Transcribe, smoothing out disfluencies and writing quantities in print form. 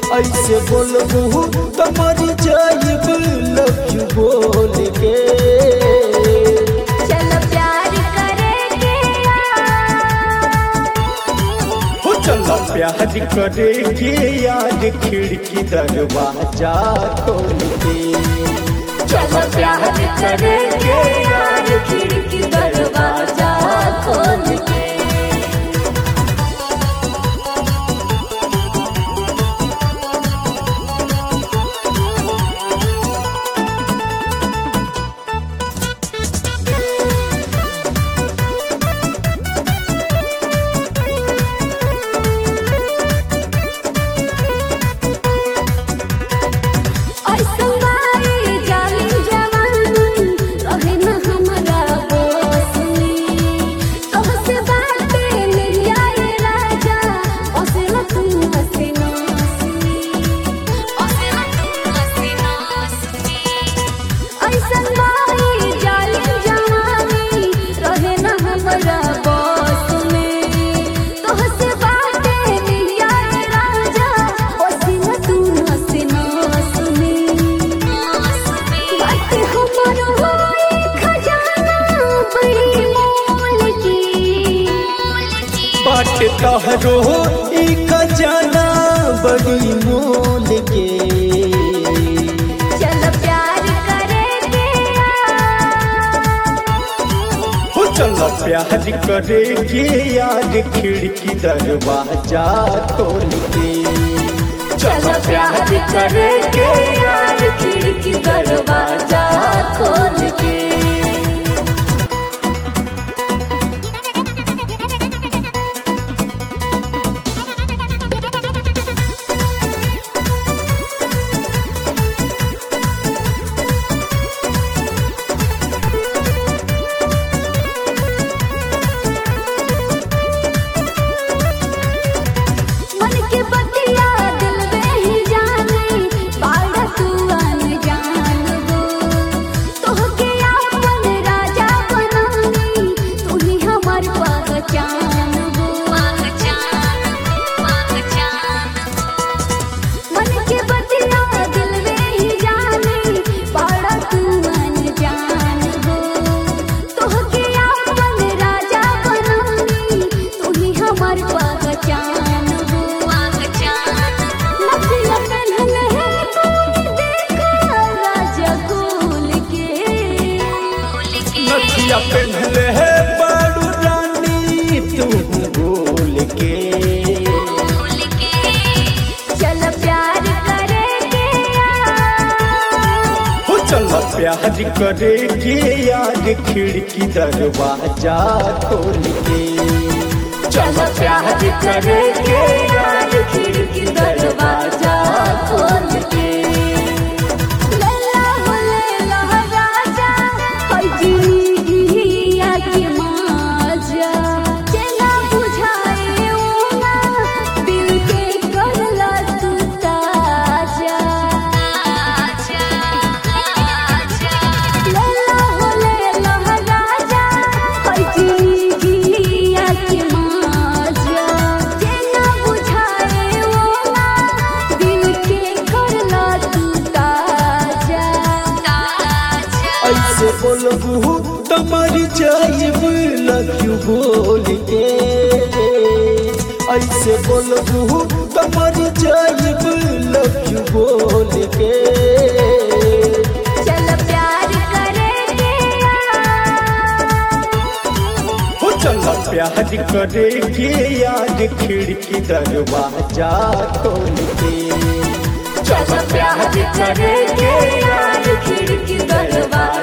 ऐसे बोलबू तो मर जाइब लव यू बोल के। चल प्यार करेंगे हो चल प्यार करेंगे यार खिड़की दरवाजा खोल के। चल प्यार करेंगे यार खिड़की दरवाजा खोल के। बाट तोहरो एक जाना बड़ी मोल के। चल प्यार करेंगे हो चल प्यार करेंगे यार खिड़की दरवाजा खोल के। चल प्यार करेंगे यार खिड़की दरवाजा खोल के। नथिया पहनले है बड़ू रानी तू बोल के। चल प्यार करेंगे हो चल प्यार करेंगे यार खिड़की दरवाजा खोल के। चल प्यार करेंगे यार खिड़की दरवाजा खोल के। ऐसे बोलबू तो मर जाइब लव यू बोल के। ऐसे बोलबू तो मर जाइब लव यू बोल के। चल प्यार करेंगे हो चल प्यार करेंगे यार खिड़की दरवाजा खोल के। चल प्यार करेंगे यार खिड़की दरवाजा